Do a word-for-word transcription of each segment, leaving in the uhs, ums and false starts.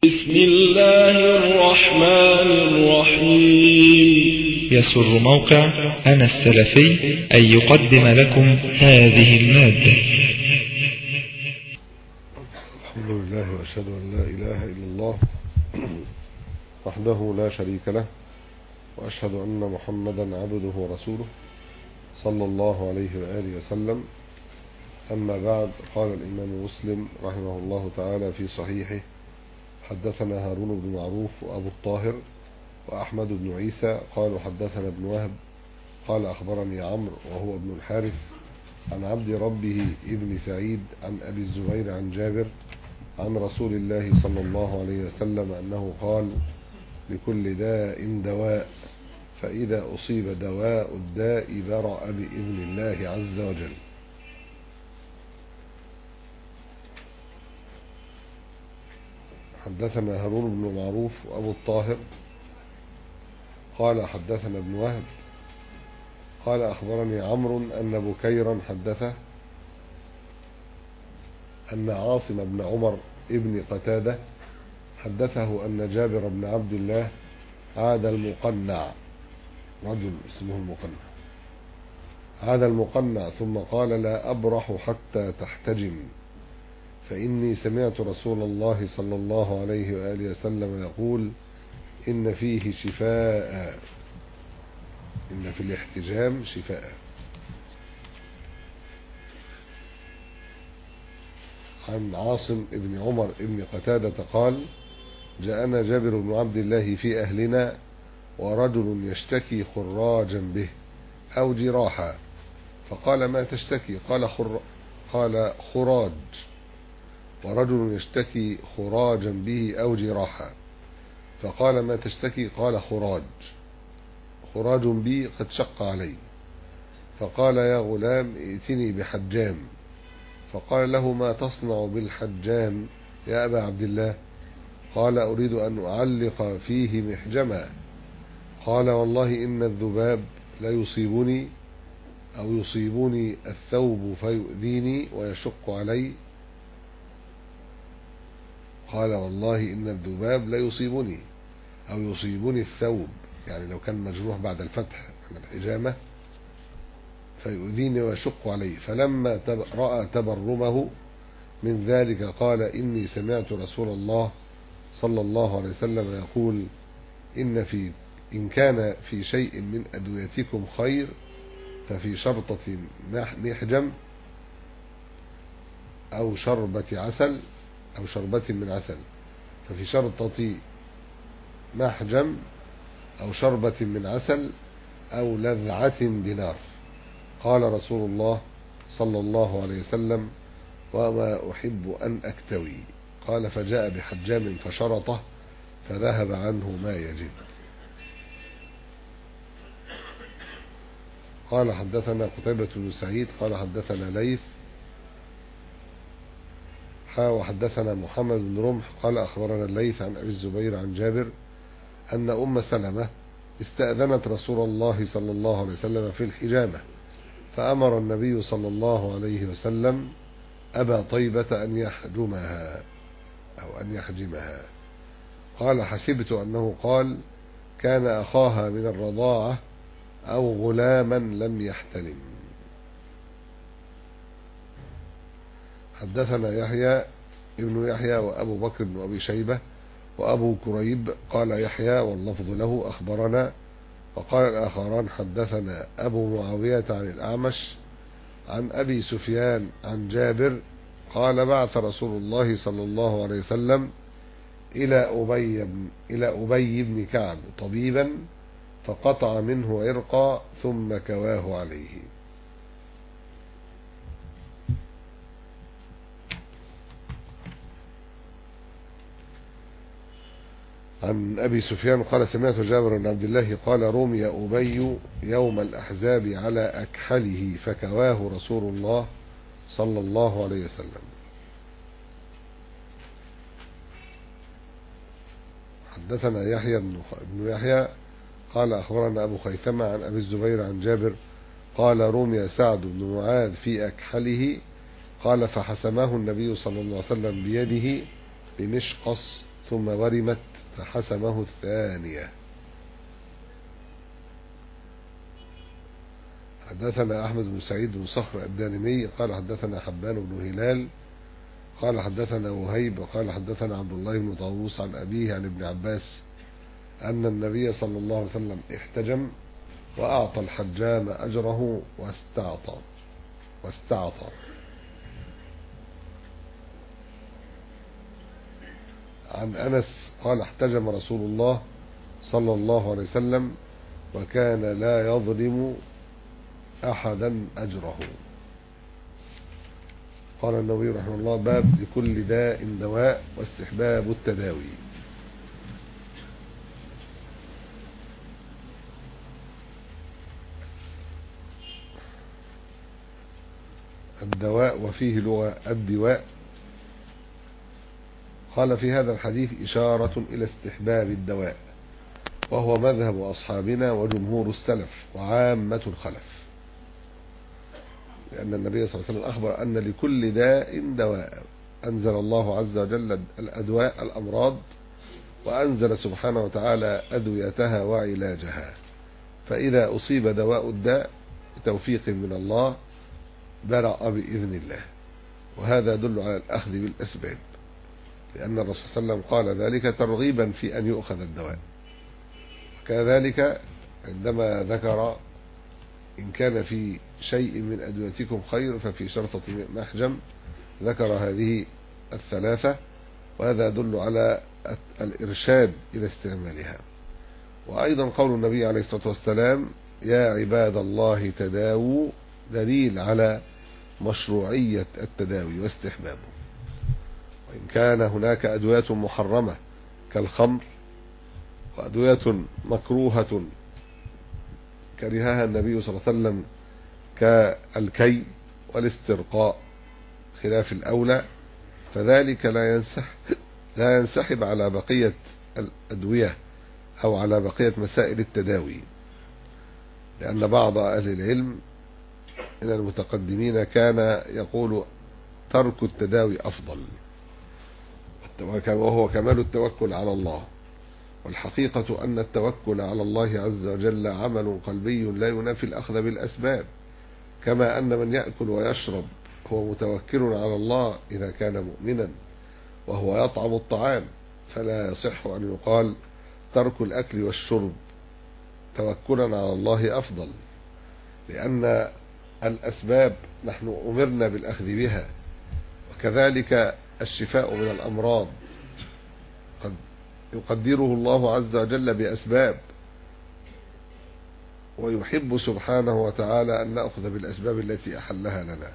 بسم الله الرحمن الرحيم. يسر موقع أنا السلفي أن يقدم لكم هذه المادة. الحمد لله وأشهد أن لا إله إلا الله وحده لا شريك له، وأشهد أن محمدا عبده ورسوله صلى الله عليه وآله وسلم. أما بعد، قال الإمام مسلم رحمه الله تعالى في صحيحه: حدثنا هارون بن معروف وأبو الطاهر وأحمد بن عيسى قالوا حدثنا ابن وهب قال أخبرني عمرو وهو ابن الحارث عن عبد ربه ابن سعيد عن أبي الزبير عن جابر عن رسول الله صلى الله عليه وسلم أنه قال: لكل داء دواء، فإذا أصيب دواء الداء برأ بإذن الله عز وجل. حدثنا هارون بن معروف وأبو الطاهر قال حدثنا ابن وهب قال أخبرني عمرو أن بكيرا حدثه أن عاصم بن عمر ابن قتادة حدثه أن جابر بن عبد الله عاد المقنع، رجل اسمه المقنع، عاد المقنع ثم قال: لا أبرح حتى تحتجم، فإني سمعت رسول الله صلى الله عليه وآله وسلم يقول: إن فيه شفاء، إن في الاحتجام شفاء. عن عاصم بن عمر بن قتادة قال: جاءنا جابر بن عبد الله في أهلنا ورجل يشتكي خراجا به أو جراحا، فقال: ما تشتكي؟ قال خر... قال خراج. ورجل يشتكي خراجا به أو جراحا، فقال: ما تشتكي؟ قال خراج. خراج بي قد شق علي. فقال: يا غلام ائتني بحجام. فقال له: ما تصنع بالحجام يا أبا عبد الله؟ قال: أريد أن أعلق فيه محجما. قال: والله إن الذباب لا يصيبني أو يصيبني الثوب فيؤذيني ويشق علي. قال: والله إن الذباب لا يصيبني أو يصيبني الثوب، يعني لو كان مجروح بعد الفتح من الحجامة، فيؤذيني ويشق علي. فلما رأى تبرمه من ذلك قال: إني سمعت رسول الله صلى الله عليه وسلم يقول: إن في إن كان في شيء من أدويتكم خير ففي شرطة محجم أو شربة عسل أو شربة من عسل، ففي شرطة محجم أو شربة من عسل أو لذعة بنار. قال رسول الله صلى الله عليه وسلم: وما أحب أن أكتوي. قال: فجاء بحجام فشرطه فذهب عنه ما يجد. قال حدثنا قتيبة بن سعيد قال حدثنا ليث حا وحدثنا محمد بن رمح قال أخبرنا الليث عن أبي الزبير عن جابر أن أم سلمة استأذنت رسول الله صلى الله عليه وسلم في الحجامة، فأمر النبي صلى الله عليه وسلم أبا طيبة أن يحجمها أو أن يحجمها. قال: حسبت أنه قال: كان أخاها من الرضاعة أو غلاما لم يحتلم. حدثنا يحيى ابن يحيى وأبو بكر بن أبي شيبة وأبو كريب قال يحيى واللفظ له أخبرنا، وقال الآخران حدثنا أبو معاوية عن الأعمش عن أبي سفيان عن جابر قال: بعث رسول الله صلى الله عليه وسلم إلى أبي بن, إلى أبي بن كعب طبيبا فقطع منه عرقا ثم كواه عليه. عن أبي سفيان قال: سمعت جابر بن عبد الله قال: رمي أبي يوم الأحزاب على أكحله فكواه رسول الله صلى الله عليه وسلم. حدثنا يحيى بن يحيى قال أخبرنا أبو خيثمة عن أبي الزبير عن جابر قال: رمي سعد بن معاذ في أكحله قال: فحسمه النبي صلى الله عليه وسلم بيده بمشقص ثم ورمت فحسمه الثانية. حدثنا أحمد بن سعيد بن صخر الدارمي قال حدثنا حبان بن هلال قال حدثنا وهيب قال حدثنا عبد الله بن طاووس عن أبيه عن ابن عباس أن النبي صلى الله عليه وسلم احتجم وأعطى الحجام أجره واستعطى واستعطى عن أنس قال احتجم رسول الله صلى الله عليه وسلم وكان لا يظلم أحدا أجره. قال النووي رحمه الله باب لكل داء دواء واستحباب التداوي. الدواء وفيه لغة الدواء. قال في هذا الحديث إشارة إلى استحباب الدواء، وهو مذهب أصحابنا وجمهور السلف وعامة الخلف، لأن النبي صلى الله عليه وسلم أخبر أن لكل داء دواء. أنزل الله عز وجل الأدواء الأمراض، وأنزل سبحانه وتعالى أدويتها وعلاجها، فإذا أصيب دواء الداء بتوفيق من الله برأ بإذن الله، وهذا يدل على الأخذ بالأسباب، لأن الرسول صلى الله عليه وسلم قال ذلك ترغيبا في أن يؤخذ الدواء. وكذلك عندما ذكر إن كان في شيء من أدويتكم خير ففي شرطة محجم ذكر هذه الثلاثة، وهذا يدل على الإرشاد إلى استعمالها. وأيضا قول النبي عليه الصلاة والسلام يا عباد الله تداووا دليل على مشروعية التداوي واستحبابه. وإن كان هناك أدوية محرمة كالخمر وأدوية مكروهة كرهها النبي صلى الله عليه وسلم كالكي والاسترقاء خلاف الأولى، فذلك لا ينسحب, لا ينسحب على بقية الأدوية أو على بقية مسائل التداوي، لأن بعض أهل العلم من المتقدمين كان يقول ترك التداوي أفضل، وهو كمال التوكل على الله. والحقيقة أن التوكل على الله عز وجل عمل قلبي لا ينافي الأخذ بالأسباب، كما أن من يأكل ويشرب هو متوكل على الله إذا كان مؤمنا وهو يطعم الطعام، فلا يصح أن يقال ترك الأكل والشرب توكلا على الله أفضل، لأن الأسباب نحن أمرنا بالأخذ بها، وكذلك الشفاء من الأمراض قد يقدره الله عز وجل بأسباب، ويحب سبحانه وتعالى أن نأخذ بالأسباب التي أحلها لنا.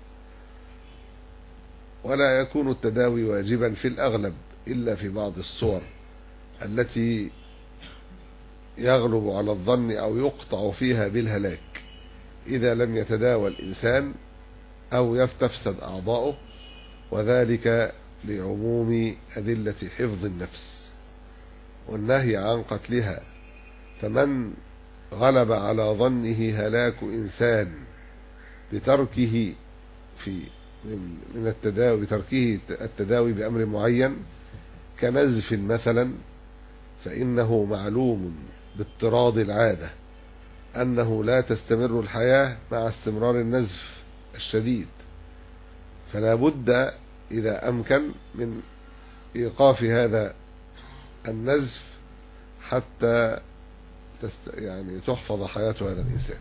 ولا يكون التداوي واجبا في الأغلب إلا في بعض الصور التي يغلب على الظن أو يقطع فيها بالهلاك إذا لم يتداوى الإنسان أو تفسد أعضاؤه، وذلك لعموم أدلة حفظ النفس والنهي عن قتلها. فمن غلب على ظنه هلاك إنسان بتركه في من, من التداوي بتركه التداوي بأمر معين كنزف مثلا، فإنه معلوم باضطراد العادة أنه لا تستمر الحياة مع استمرار النزف الشديد، فلا بد إذا أمكن من إيقاف هذا النزف حتى يعني تحفظ حياة هذا الإنسان.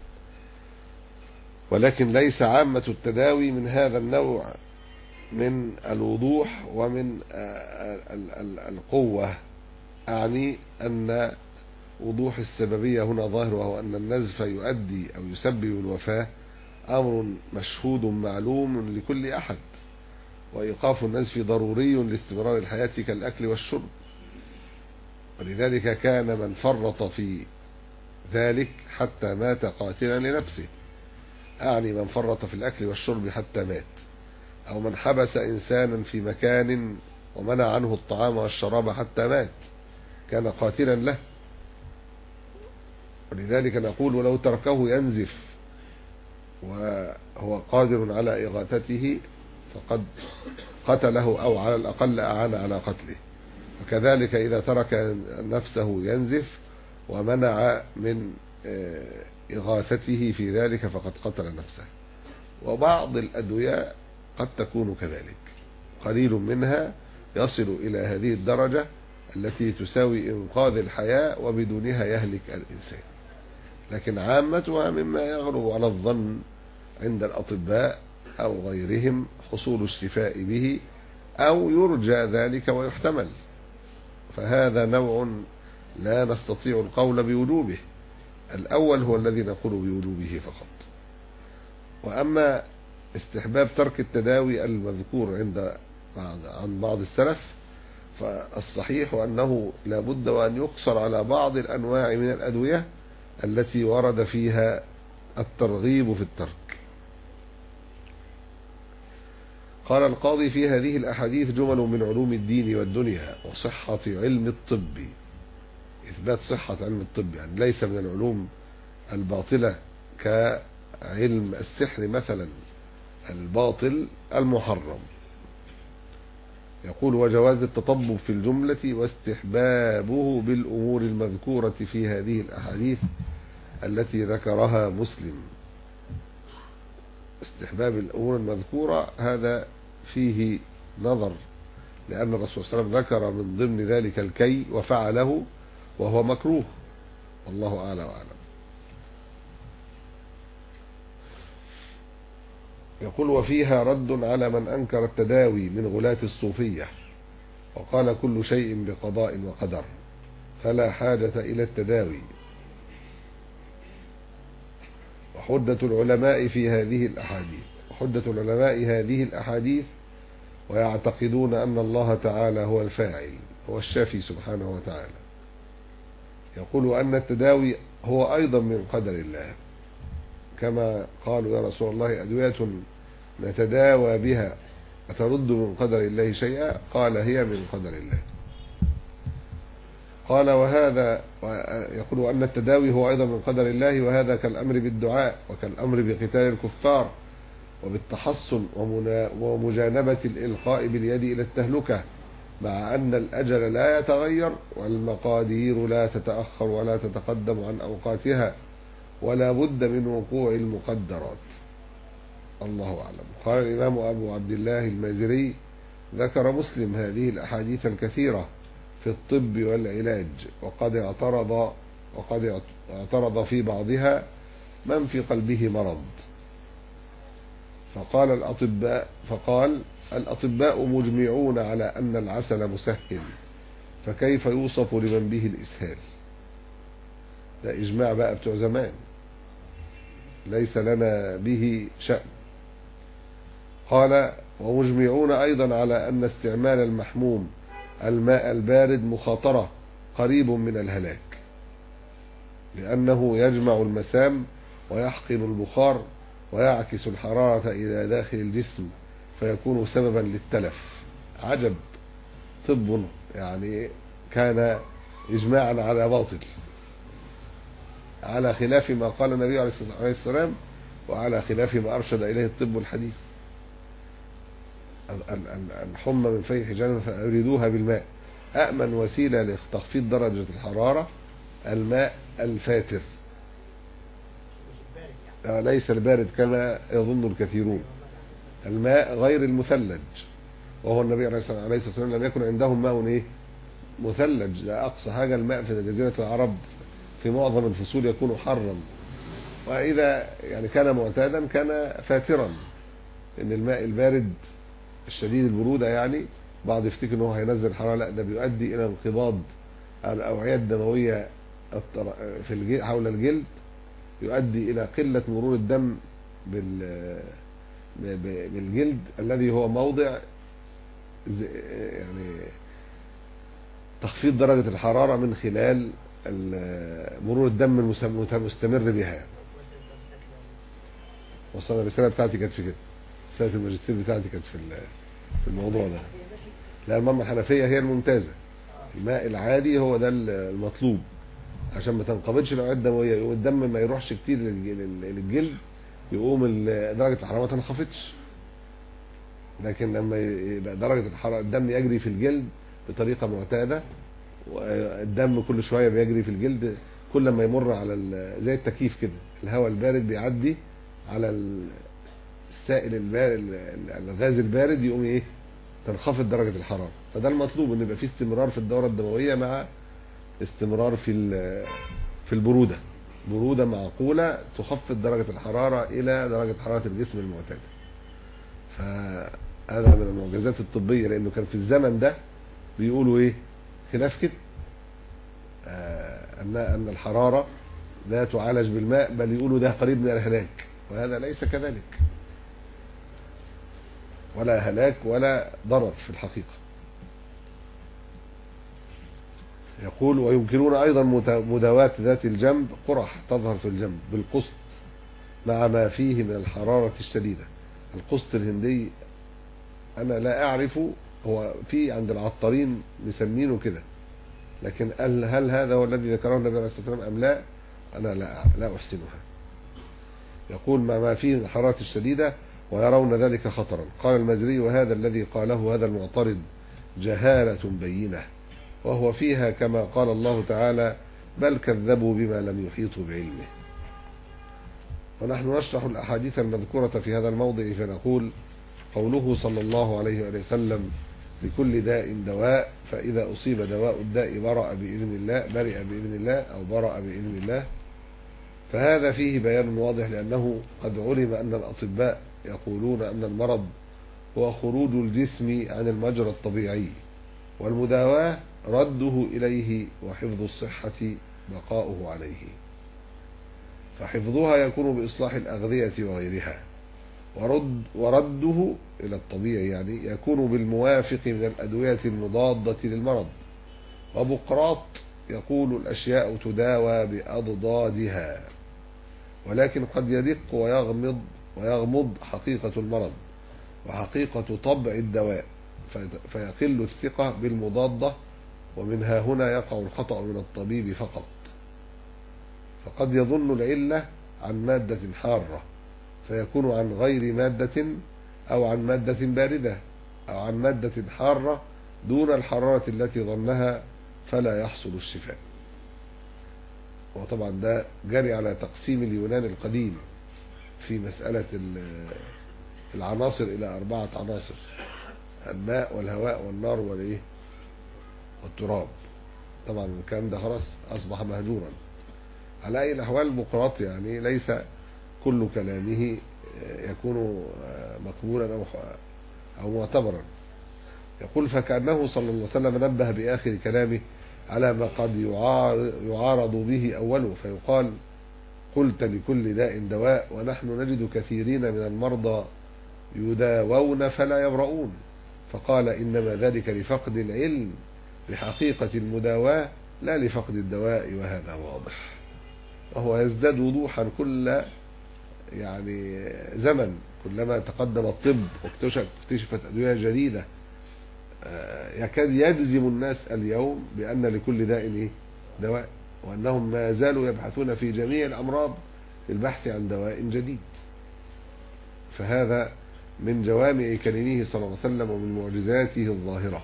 ولكن ليس عامة التداوي من هذا النوع من الوضوح ومن القوة، أعني أن وضوح السببية هنا ظاهر، وهو أن النزف يؤدي أو يسبب الوفاة أمر مشهود معلوم لكل أحد، وإيقاف النزف ضروري لاستمرار الحياة كالأكل والشرب. ولذلك كان من فرط في ذلك حتى مات قاتلا لنفسه، أعني من فرط في الأكل والشرب حتى مات، أو من حبس إنسانا في مكان ومنع عنه الطعام والشراب حتى مات كان قاتلا له. ولذلك نقول ولو تركه ينزف وهو قادر على إغاثته فقد قتله، أو على الأقل أعان على قتله. وكذلك إذا ترك نفسه ينزف ومنع من إغاثته في ذلك فقد قتل نفسه. وبعض الأدوية قد تكون كذلك، قليل منها يصل إلى هذه الدرجة التي تساوي إنقاذ الحياة وبدونها يهلك الإنسان، لكن عامتها مما يغلب على الظن عند الأطباء أو غيرهم حصول الشفاء به أو يرجى ذلك ويحتمل، فهذا نوع لا نستطيع القول بوجوبه. الأول هو الذي نقول بوجوبه فقط. وأما استحباب ترك التداوي المذكور عند عن بعض السلف فالصحيح أنه لا بد وأن يقصر على بعض الأنواع من الأدوية التي ورد فيها الترغيب في الترك. قال القاضي: في هذه الأحاديث جمل من علوم الدين والدنيا وصحة علم الطب، إثبات صحة علم الطب، يعني ليس من العلوم الباطلة كعلم السحر مثلا الباطل المحرم. يقول: وجواز التطبب في الجملة واستحبابه بالأمور المذكورة في هذه الأحاديث التي ذكرها مسلم. استحباب الأمور المذكورة هذا فيه نظر، لأن الرسول صلى الله عليه وسلم ذكر من ضمن ذلك الكي وفعله وهو مكروه، والله أعلى وأعلم. يقول: وفيها رد على من أنكر التداوي من غلاة الصوفية وقال كل شيء بقضاء وقدر فلا حاجة إلى التداوي. وحجة العلماء في هذه الأحاديث وحجة العلماء هذه الأحاديث ويعتقدون أن الله تعالى هو الفاعل هو الشافي سبحانه وتعالى. يقول: أن التداوي هو أيضا من قدر الله، كما قالوا: يا رسول الله أدوية نتداوى بها أترد من قدر الله شيئا؟ قال: هي من قدر الله. قال: وهذا يقول أن التداوي هو أيضا من قدر الله، وهذا كالأمر بالدعاء وكالأمر بقتال الكفار وبالتحصن ومجانبة الإلقاء باليد إلى التهلكة، مع أن الأجل لا يتغير والمقادير لا تتأخر ولا تتقدم عن أوقاتها ولا بد من وقوع المقدرات. الله أعلم. قال الإمام أبو عبد الله المازري: ذكر مسلم هذه الأحاديث الكثيرة في الطب والعلاج، وقد اعترض وقد اعترض في بعضها من في قلبه مرض، فقال الأطباء فقال الأطباء مجمعون على أن العسل مسهل، فكيف يوصف لمن به الإسهال؟ ده إجماع بقى بتوع زمان، ليس لنا به شأن. قال: ومجمعون أيضا على أن استعمال المحموم الماء البارد مخاطرة قريب من الهلاك، لأنه يجمع المسام ويحقن البخار ويعكس الحرارة إلى داخل الجسم فيكون سببا للتلف. عجب، طب يعني كان إجماعا على باطل، على خلاف ما قال النبي عليه السلام وعلى خلاف ما أرشد إليه الطب الحديث. الحمى من فيح جهنم فأريدوها بالماء، أأمن وسيلة لتخفيض درجة الحرارة الماء الفاتر، ليس البارد كما يظن الكثيرون، الماء غير المثلج، وهو النبي عليه الصلاة والسلام لم يكن عندهم ماء إيه؟ مثلج. لا أقصى حاجة الماء في جزيرة العرب في معظم الفصول يكون حرا، وإذا يعني كان معتادا كان فاترا، إن الماء البارد الشديد البرودة يعني بعض يفتكر انه هينزل حرارة، لا، ده بيؤدي الى انقباض الاوعية الدموية في الجلد حول الجلد، يؤدي الى قلة مرور الدم بالجلد الذي هو موضع يعني تخفيض درجة الحرارة من خلال مرور الدم المستمر بها. وصلنا الرسالة بتاعتي كانت في كده، رسالة الماجستير بتاعتي كانت في في الموضوع ده. لا، المياه الحنفية هي الممتازة، الماء العادي هو ده المطلوب عشان ما تنقبضش الأوعية الدموية، يقوم الدم ما يروحش كتير للجلد، يقوم درجة الحرارة ما تنخفضش. لكن لما يبقى درجة الحرارة الدم يجري في الجلد بطريقة معتادة، والدم كل شوية بيجري في الجلد، كل ما يمر على زي التكييف كده، الهواء البارد بيعدي على السائل البارد، الغاز البارد، يقوم ايه تنخفض درجة الحرارة. فده المطلوب، ان يبقى في استمرار في الدورة الدموية مع استمرار في في البرودة، برودة معقولة تخفض درجة الحرارة إلى درجة حرارة الجسم المعتادة. فهذا من المعجزات الطبية، لأنه كان في الزمن ده بيقولوا إيه خلاف كده، آه أن أن الحرارة لا تعالج بالماء، بل يقولوا ده قريب من الهلاك، وهذا ليس كذلك، ولا هلاك ولا ضرر في الحقيقة. يقول ويمكنون أيضا مداواة ذات الجنب، قرح تظهر في الجنب بالقسط مع ما فيه من الحرارة الشديدة. القسط الهندي أنا لا أعرف، هو في عند العطارين مسمينه كده، لكن هل, هل هذا هو الذي ذكره النبي عليه الصلاة والسلام أم لا، أنا لا لا أحسنها. يقول مع ما فيه من الحرارة الشديدة ويرون ذلك خطرا. قال المازري وهذا الذي قاله هذا المعترض جهالة بينة، وهو فيها كما قال الله تعالى بل كذبوا بما لم يحيطوا بعلمه. ونحن نشرح الأحاديث المذكورة في هذا الموضع فنقول قوله صلى الله عليه وسلم لكل داء دواء، فإذا أصيب دواء الداء برأ بإذن الله برئ بإذن الله أو برأ بإذن الله، فهذا فيه بيان واضح، لأنه قد علم أن الأطباء يقولون أن المرض هو خروج الجسم عن المجرى الطبيعي، والمداواة رده إليه، وحفظ الصحة بقاؤه عليه. فحفظها يكون بإصلاح الأغذية وغيرها، ورد ورده إلى الطبيعي يعني يكون بالموافق من الأدوية المضادة للمرض. وبقراط يقول الأشياء تداوى بأضدادها، ولكن قد يدق ويغمض ويغمض حقيقة المرض وحقيقة طبع الدواء، فيقل الثقة بالمضادة، ومنها هنا يقع الخطأ من الطبيب فقط، فقد يظن العلة عن مادة حارة فيكون عن غير مادة، أو عن مادة باردة، أو عن مادة حارة دون الحرارة التي ظنها، فلا يحصل الشفاء. وطبعا ده جري على تقسيم اليونان القديم في مسألة العناصر إلى أربعة عناصر: الماء والهواء والنار والإيه والتراب. طبعا الكلام ده خلاص أصبح مهجورا. على أي الأحوال بقراط يعني ليس كل كلامه يكون مقبولا أو أو معتبرا. يقول فكأنه صلى الله عليه وسلم نبه بآخر كلامه على ما قد يعارض به أوله، فيقال قلت لكل داء دواء، ونحن نجد كثيرين من المرضى يداوون فلا يبرؤون، فقال إنما ذلك لفقد العلم بحقيقة المداواة لا لفقد الدواء، وهذا واضح. وهو يزداد وضوحا كل يعني زمن، كلما تقدم الطب واكتشفت أدوية جديدة يكاد يجزم الناس اليوم بأن لكل داء دواء، وأنهم ما زالوا يبحثون في جميع الأمراض للبحث عن دواء جديد. فهذا من جوامع كلمه صلى الله عليه وسلم ومن معجزاته الظاهرة.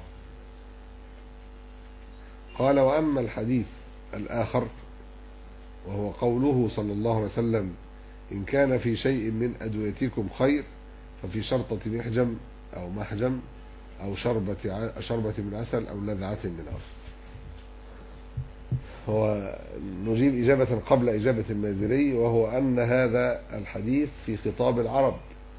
قال وأما الحديث الآخر وهو قوله صلى الله عليه وسلم إن كان في شيء من أدويتكم خير ففي شرطة محجم أو محجم أو شربة شربة من عسل أو لذعة من نار. هو نجيب إجابة قبل إجابة المازري، وهو أن هذا الحديث في خطاب العرب،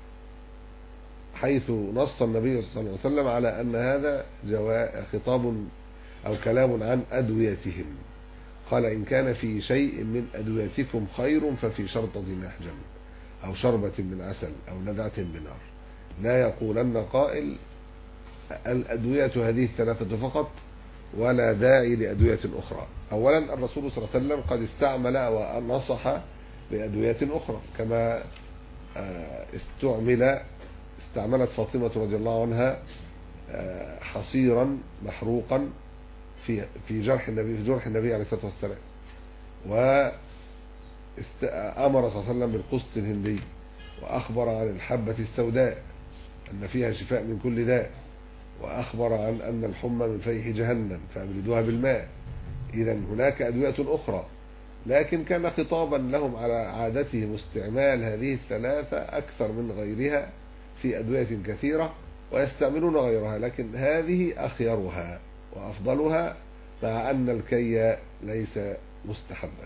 حيث نص النبي صلى الله عليه وسلم على أن هذا خطاب أو كلام عن أدويتهم. قال إن كان في شيء من أدويتكم خير ففي شرطة محجم أو شربة من عسل أو لذعة بنار. لا يقولن قائل الأدوية هذه الثلاثة فقط ولا داعي لأدوية أخرى. أولا الرسول صلى الله عليه وسلم قد استعمل ونصح بأدوية أخرى، كما استعمل استعملت فاطمة رضي الله عنها حصيرا محروقا في في جرح النبي في جرح النبي عليه الصلاة والسلام، وأمر صلى الله عليه وسلم بالقسط الهندي، وأخبر عن الحبة السوداء أن فيها شفاء من كل داء، وأخبر عن أن الحمى من فيح جهنم فأبردوها بالماء. إذا هناك أدوية أخرى، لكن كان خطابا لهم على عادتهم استعمال هذه الثلاثة أكثر من غيرها في أدوية كثيرة، ويستعملون غيرها، لكن هذه أخيرها وأفضلها، مع أن الكي ليس مستحبا.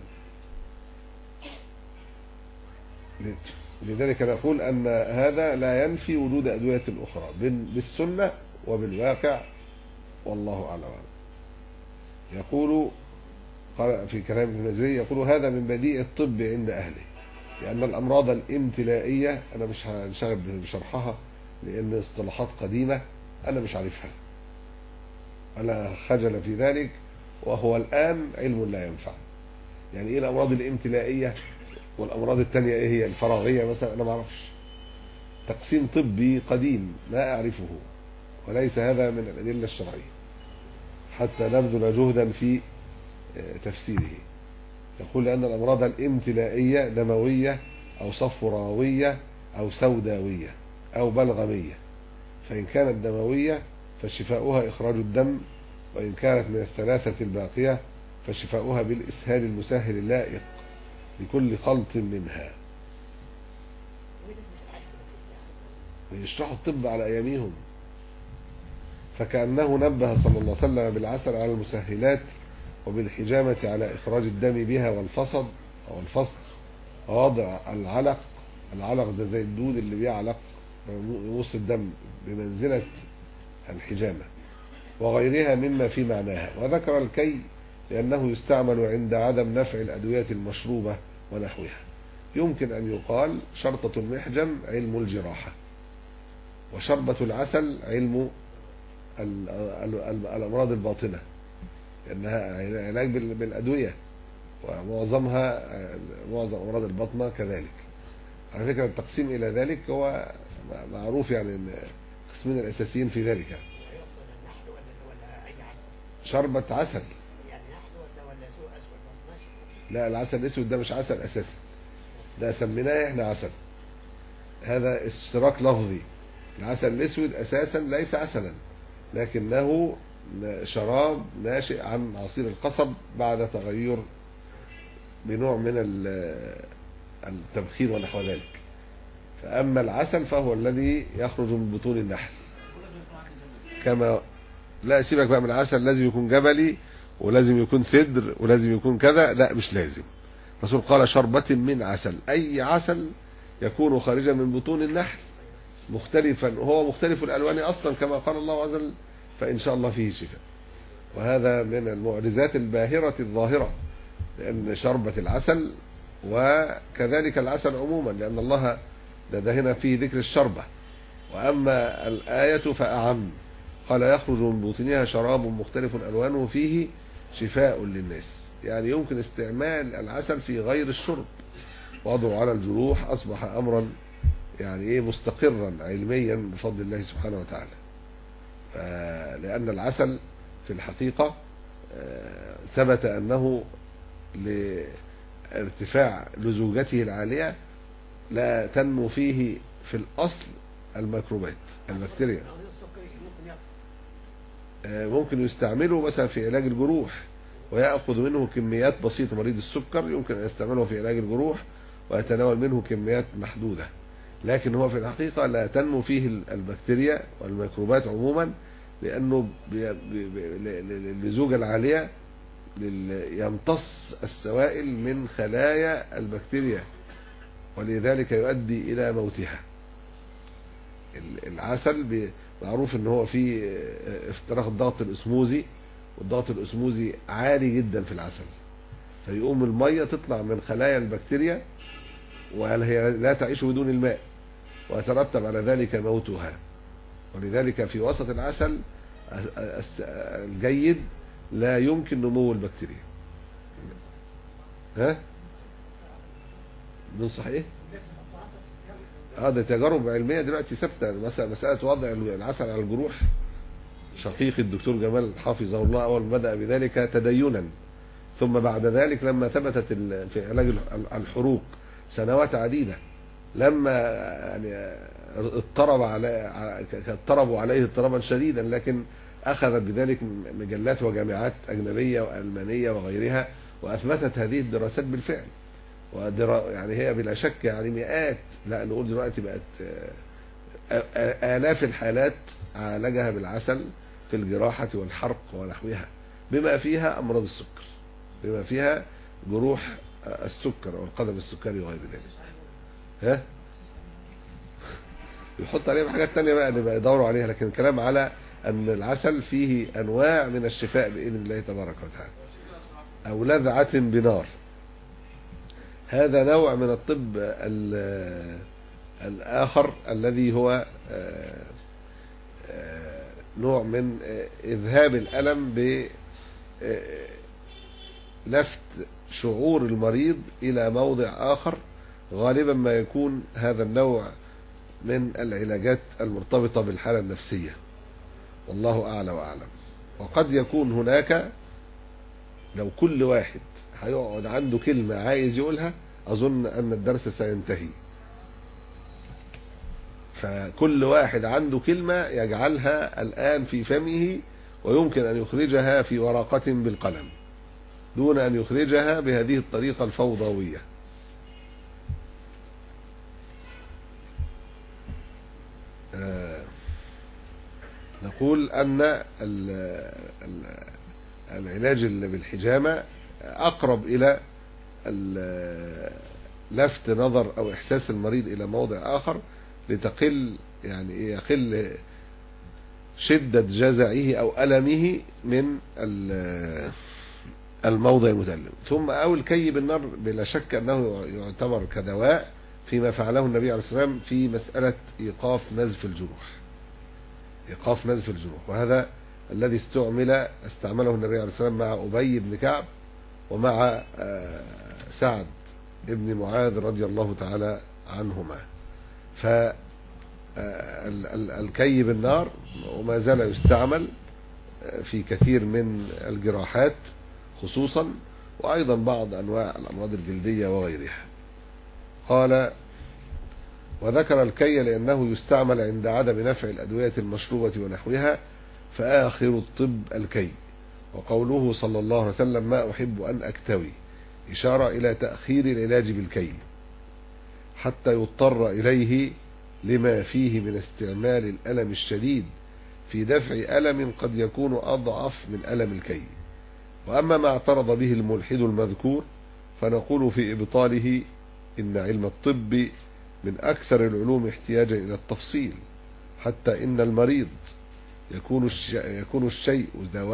لذلك نقول أن هذا لا ينفي وجود أدوية أخرى بالسنة وبالواقع، والله أعلم. يقول في كلام ابن المزري، يقول هذا من بديع الطب عند أهله، لأن الأمراض الامتلائية أنا مش هنشغل بشرحها لأن اصطلاحات قديمة أنا مش عارفها، أنا خجل في ذلك، وهو الآن علم لا ينفع. يعني إيه الأمراض الامتلائية والأمراض التانية إيه هي؟ الفراغية مثلا أنا ما أعرفش، تقسيم طبي قديم لا أعرفه، وليس هذا من الأدلة الشرعية حتى نبذل جهدا في تفسيره. يقول أن الأمراض الامتلائية دموية أو صفراوية أو سوداوية أو بلغمية، فإن كانت دموية فشفاؤها إخراج الدم، وإن كانت من الثلاثة الباقية فشفاؤها بالإسهال المسهل اللائق لكل خلط منها. يشرحوا الطب على أيامهم، فكأنه نبه صلى الله عليه وسلم بالعسل على المسهلات، وبالحجامة على إخراج الدم بها، والفصد أو الفصد ووضع العلق. العلق ده زي الدود اللي بيعلق يمص الدم بمنزلة الحجامة، وغيرها مما في معناها. وذكر الكي لأنه يستعمل عند عدم نفع الأدوية المشروبة ونحوها. يمكن أن يقال شرطة المحجم علم الجراحة، وشربة العسل علم الأمراض الباطنة، لأنها علاج بالأدوية، ومعظمها معظم أمراض البطنة كذلك. على فكرة التقسيم إلى ذلك هو معروف، يعني أن قسمين الأساسيين في ذلك. يعني شربة عسل، لا العسل الأسود ده مش عسل أساسا، ده سميناه إحنا عسل، هذا اشتراك لفظي. العسل الأسود أساسا ليس عسلا، لكنه شراب ناشئ عن عصير القصب بعد تغير بنوع من التبخير ونحو ذلك. فأما العسل فهو الذي يخرج من بطون النحل. كما لا سيبك بقى من العسل، لازم يكون جبلي ولازم يكون سدر ولازم يكون كذا، لا مش لازم. الرسول قال شربة من عسل، أي عسل يكون خارجا من بطون النحل مختلفا، وهو مختلف الألوان أصلا كما قال الله عز وجل، فإن شاء الله فيه شفاء. وهذا من المعجزات الباهرة الظاهرة، لأن شربة العسل وكذلك العسل عموما، لأن الله ده هنا فيه ذكر الشربة، وأما الآية فأعم، قال يخرج من بطونها شراب مختلف ألوانه فيه شفاء للناس. يعني يمكن استعمال العسل في غير الشرب، وضعه على الجروح أصبح أمرا يعني إيه مستقرا علميا بفضل الله سبحانه وتعالى. لأن العسل في الحقيقة ثبت أنه لارتفاع لزوجته العالية لا تنمو فيه في الأصل الميكروبات البكتيريا. ممكن يستعمله مثلا في علاج الجروح، ويأخذ منه كميات بسيطة. مريض السكر يمكن أن يستعمله في علاج الجروح ويتناول منه كميات محدودة، لكن هو في الحقيقة لا تنمو فيه البكتيريا والميكروبات عموما، لأنه للزوجة العالية يمتص السوائل من خلايا البكتيريا، ولذلك يؤدي إلى موتها. العسل معروف ان هو فيه افتراق الضغط الاسموزي، والضغط الاسموزي عالي جدا في العسل، فيقوم المية تطلع من خلايا البكتيريا وهي لا تعيش بدون الماء، ويترتب على ذلك موتها. ولذلك في وسط العسل الجيد لا يمكن نمو البكتيريا. ها ننصح ايه؟ اه ده تجارب علميه دلوقتي ثابته، مثلا مساله وضع العسل على الجروح. شقيق الدكتور جمال حافظه الله اول ما بدا بذلك تدينا، ثم بعد ذلك لما ثبتت في علاج الحروق سنوات عديده، لما يعني اضطرب على اضطربوا عليه اضطرابا شديدا، لكن أخذت بذلك مجلات وجامعات أجنبية وألمانية وغيرها، وأثبتت هذه الدراسات بالفعل. ودرا يعني هي بلا شك يعني مئات، لا نقول دلوقتي بقت آلاف الحالات عالجها بالعسل في الجراحة والحرق ونحوها، بما فيها أمراض السكر، بما فيها جروح السكر والقدم السكري وغير ذلك. ها يحط عليها حاجات تانية بقى نبقى يدوروا عليها، لكن الكلام على أن العسل فيه أنواع من الشفاء بإذن الله تبارك وتعالى. أو لذعة بنار، هذا نوع من الطب الآخر الذي هو نوع من إذهاب الألم بلفت شعور المريض إلى موضع آخر. غالبا ما يكون هذا النوع من العلاجات المرتبطة بالحالة النفسية، والله أعلى وأعلم. وقد يكون هناك، لو كل واحد هيقعد عنده كلمة عايز يقولها أظن أن الدرس سينتهي. فكل واحد عنده كلمة يجعلها الآن في فمه، ويمكن أن يخرجها في ورقة بالقلم دون أن يخرجها بهذه الطريقة الفوضوية. آه نقول أن العلاج بالحجامة أقرب إلى لفت نظر أو إحساس المريض إلى موضع آخر لتقل يعني يقل شدة جزعه أو ألمه من الموضع المتألم. ثم أو الكي بالنار بلا شك أنه يعتبر كدواء فيما فعله النبي عليه الصلاة والسلام في مسألة إيقاف نزف الجروح، إيقاف نزف الجروح، وهذا الذي استعمل استعمله النبي عليه الصلاة والسلام مع أبي بن كعب ومع سعد ابن معاذ رضي الله تعالى عنهما. فالكي بالنار وما زال يستعمل في كثير من الجراحات خصوصا، وأيضا بعض أنواع الأمراض الجلدية وغيرها. قال: وذكر الكي لأنه يستعمل عند عدم نفع الأدوية المشروبة ونحوها، فآخر الطب الكي. وقوله صلى الله عليه وسلم: ما أحب أن أكتوي، إشارة إلى تأخير العلاج بالكي حتى يضطر إليه لما فيه من استعمال الألم الشديد في دفع ألم قد يكون أضعف من ألم الكي. وأما ما اعترض به الملحد المذكور فنقول في إبطاله: إن علم الطب من أكثر العلوم احتياجا إلى التفصيل، حتى إن المريض يكون يكون الشيء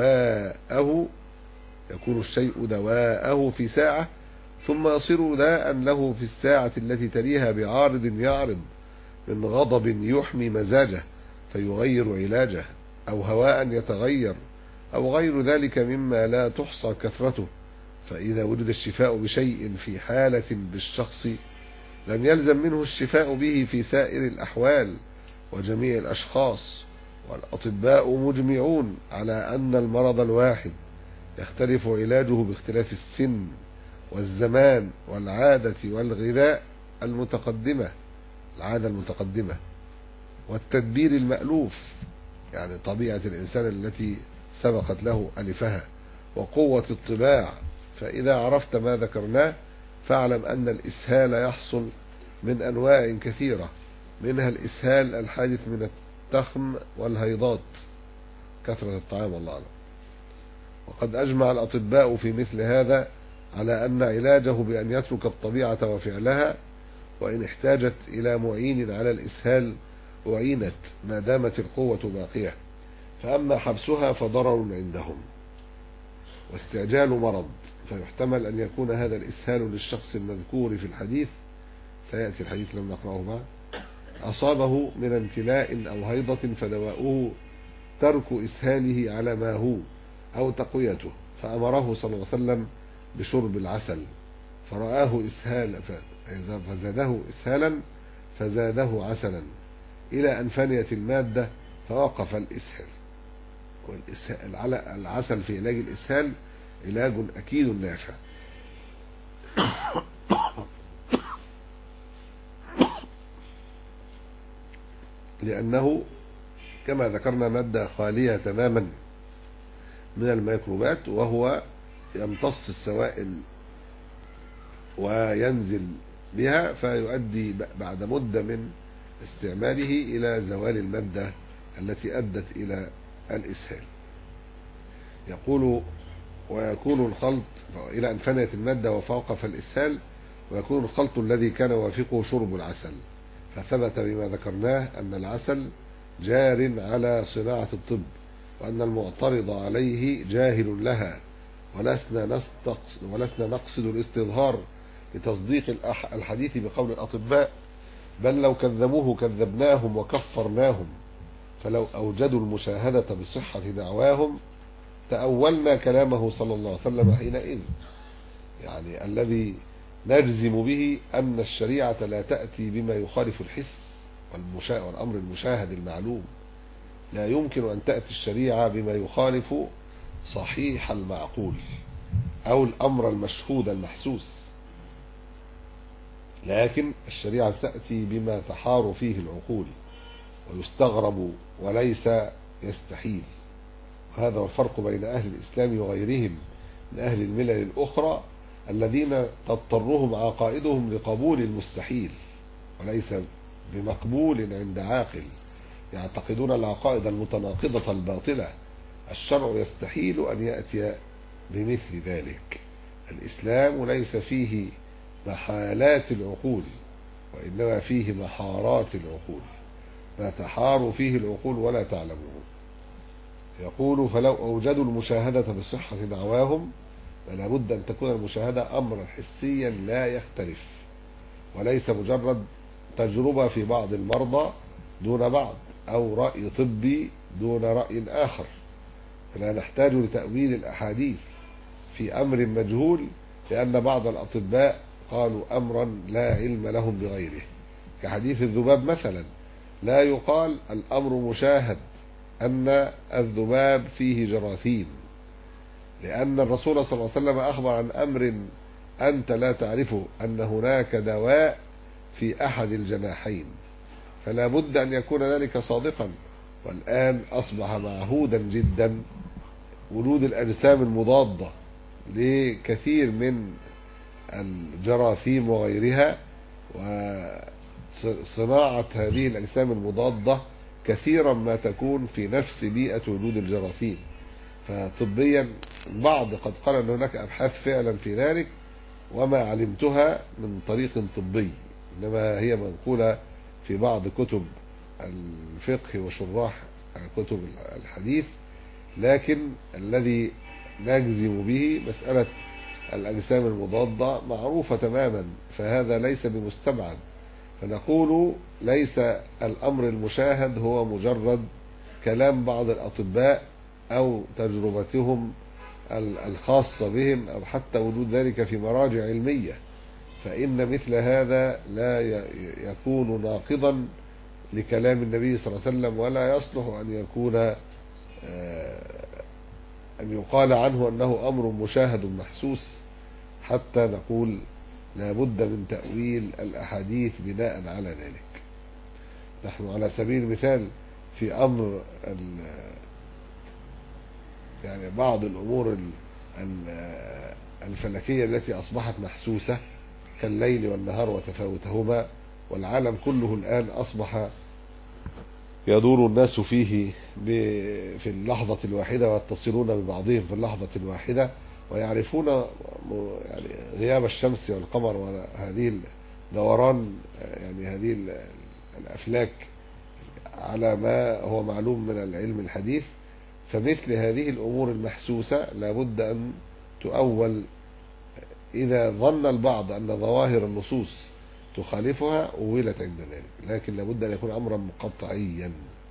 دواءه يكون الشيء دواءه في ساعة، ثم يصير داء له في الساعة التي تليها بعارض يعرض من غضب يحمي مزاجه فيغير علاجه، أو هواء يتغير، أو غير ذلك مما لا تحصى كثرته. فإذا وجد الشفاء بشيء في حالة بالشخص لم يلزم منه الشفاء به في سائر الأحوال وجميع الأشخاص. والأطباء مجمعون على أن المرض الواحد يختلف علاجه باختلاف السن والزمان والعادة والغذاء المتقدمة العادة المتقدمة والتدبير المألوف، يعني طبيعة الإنسان التي سبقت له ألفها، وقوة الطباع. فإذا عرفت ما ذكرناه فاعلم أن الإسهال يحصل من أنواع كثيرة، منها الإسهال الحادث من التخم والهيضات، كثرة الطعام والله أعلم. وقد أجمع الأطباء في مثل هذا على أن علاجه بأن يترك الطبيعة وفعلها، وإن احتاجت إلى معين على الإسهال أعينت ما دامت القوة باقية. فأما حبسها فضرر عندهم واستعجال مرض، فيحتمل أن يكون هذا الإسهال للشخص المذكور في الحديث، سيأتي الحديث لم نقرأه بعد، أصابه من امتلاء أو هيضة فدواؤه ترك إسهاله على ما هو أو تقويته، فأمره صلى الله عليه وسلم بشرب العسل فرآه إسهالا فزاده إسهالا فزاده عسلا إلى أن فنيت المادة فوقف الإسهال. والعسل في علاج الإسهال علاج أكيد نافع. لأنه كما ذكرنا مادة خالية تماما من الميكروبات، وهو يمتص السوائل وينزل بها، فيؤدي بعد مدة من استعماله إلى زوال المادة التي أدت إلى الإسهال. يقول ويكون الخلط إلى أن فنيت المادة وفوقف الإسهال، ويكون الخلط الذي كان يوافقه شرب العسل. فثبت بما ذكرناه أن العسل جار على صناعة الطب، وأن المعترض عليه جاهل لها، ولسنا ولسنا نقصد الاستظهار لتصديق الحديث بقول الأطباء، بل لو كذبوه كذبناهم وكفرناهم، فلو أوجدوا المشاهدة بصحة دعواهم تأولنا كلامه صلى الله عليه وسلم حينئذ. يعني الذي نجزم به أن الشريعة لا تأتي بما يخالف الحس والأمر المشاهد المعلوم. لا يمكن أن تأتي الشريعة بما يخالف صحيح المعقول أو الأمر المشهود المحسوس، لكن الشريعة تأتي بما تحار فيه العقول ويستغرب وليس يستحيل. وهذا هو الفرق بين أهل الإسلام وغيرهم من أهل الملل الأخرى الذين تضطرهم عقائدهم لقبول المستحيل وليس بمقبول عند عاقل، يعتقدون العقائد المتناقضة الباطلة. الشرع يستحيل أن يأتي بمثل ذلك. الإسلام ليس فيه محالات العقول، وإنما فيه محارات العقول، ما تحار فيه العقول ولا تعلمون. يقول فلو أوجدوا المشاهدة بصحة دعواهم، فلا بد أن تكون المشاهدة أمرا حسيا لا يختلف، وليس مجرد تجربة في بعض المرضى دون بعض، أو رأي طبي دون رأي آخر. فلا نحتاج لتأويل الأحاديث في أمر مجهول، لأن بعض الأطباء قالوا أمرا لا علم لهم بغيره، كحديث الذباب مثلا. لا يقال الأمر مشاهد أن الذباب فيه جراثيم، لأن الرسول صلى الله عليه وسلم أخبر عن أمر أنت لا تعرفه، أن هناك دواء في أحد الجناحين، فلا بد أن يكون ذلك صادقا. والآن أصبح معهودا جدا وجود الأجسام المضادة لكثير من الجراثيم وغيرها، وصناعة هذه الأجسام المضادة كثيرا ما تكون في نفس بيئة وجود الجراثيم. فطبيا بعض قد قال أن هناك أبحاث فعلا في ذلك، وما علمتها من طريق طبي، إنما هي منقولة في بعض كتب الفقه وشراح كتب الحديث. لكن الذي نجزم به مسألة الأجسام المضادة معروفة تماما، فهذا ليس بمستبعد. فنقول ليس الأمر المشاهد هو مجرد كلام بعض الأطباء أو تجربتهم الخاصة بهم، أو حتى وجود ذلك في مراجع علمية، فإن مثل هذا لا يكون ناقضا لكلام النبي صلى الله عليه وسلم، ولا يصلح أن يكون أن يقال عنه أنه أمر مشاهد محسوس حتى نقول لا بد من تأويل الأحاديث بناء على ذلك. نحن على سبيل المثال في أمر يعني بعض الأمور الفلكية التي أصبحت محسوسة كالليل والنهار وتفاوتهما، والعالم كله الآن أصبح يدور الناس فيه في اللحظة الواحدة، ويتصلون ببعضهم في اللحظة الواحدة، ويعرفون يعني غياب الشمس والقمر وهذه الدوران، يعني هذه الأفلاك على ما هو معلوم من العلم الحديث. فمثل هذه الأمور المحسوسة لابد أن تؤول إذا ظن البعض أن ظواهر النصوص تخالفها أولت عند ذلك، لكن لابد أن يكون أمرا قطعيا.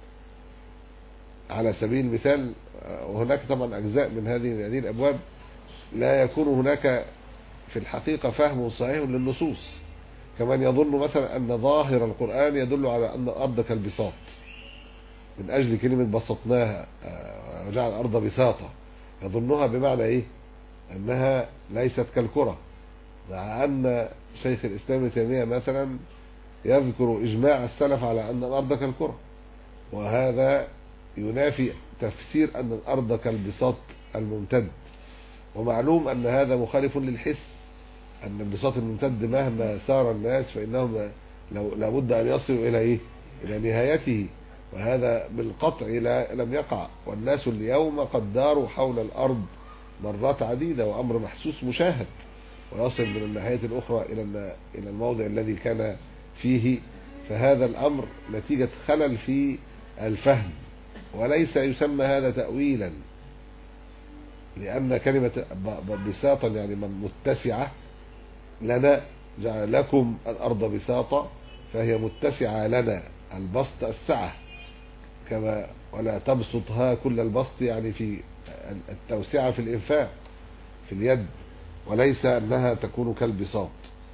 على سبيل المثال، وهناك طبعا أجزاء من هذه هذه الأبواب لا يكون هناك في الحقيقة فهم صحيح للنصوص. كمان يظن مثلا أن ظاهر القرآن يدل على أن الأرض كالبساط، من أجل كلمة بسطناها وجعل الأرض بساطة، يظنها بمعنى إيه؟ أنها ليست كالكرة، مع أن شيخ الإسلام ابن تيمية مثلا يذكر إجماع السلف على أن الأرض كالكرة، وهذا ينافي تفسير أن الأرض كالبساط الممتد، ومعلوم أن هذا مخالف للحس، أن البساط الممتد مهما سار الناس فإنهم لو لابد أن يصلوا إلى إيه؟ إلى نهايته، وهذا بالقطع لا لم يقع. والناس اليوم قد داروا حول الأرض مرات عديدة، وأمر محسوس مشاهد، ويصل من الناحية الأخرى إلى إلى الموضع الذي كان فيه. فهذا الأمر نتيجة خلل في الفهم، وليس يسمى هذا تأويلا، لأن كلمة بساطا يعني متسعة لنا، جعل لكم الأرض بساطة فهي متسعة لنا، البسط السعة كما، ولا تبسطها كل البسط يعني في التوسعة في الإنفاق في اليد، وليس أنها تكون كالبساط.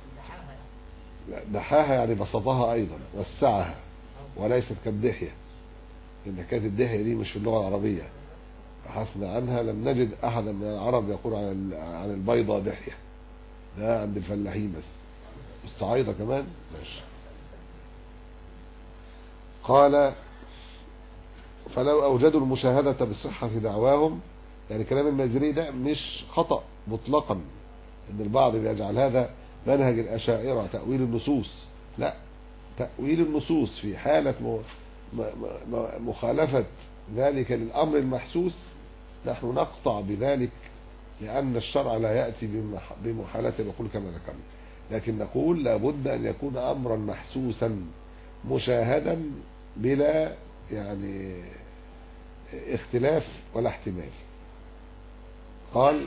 دحاها يعني بسطها أيضا وسعها، وليست كالدحية، إن كانت الدحية دي مش في اللغة العربية، بحثنا عنها لم نجد أحدا من العرب يقول عن عن البيضة دحية، ده عند الفلاحين بس. الصعايدة كمان ماشي. قال فلو أوجدوا المشاهدة بصحة دعواهم، يعني كلام المازري ده مش خطأ مطلقا، ان البعض بيجعل هذا منهج الأشاعرة تأويل النصوص، لا، تأويل النصوص في حالة مخالفة ذلك للأمر المحسوس نحن نقطع بذلك، لأن الشرع لا يأتي بمحالات العقول كما ذكرنا، لكن نقول لابد أن يكون أمرا محسوسا مشاهدا بلا يعني اختلاف ولا احتمال. قال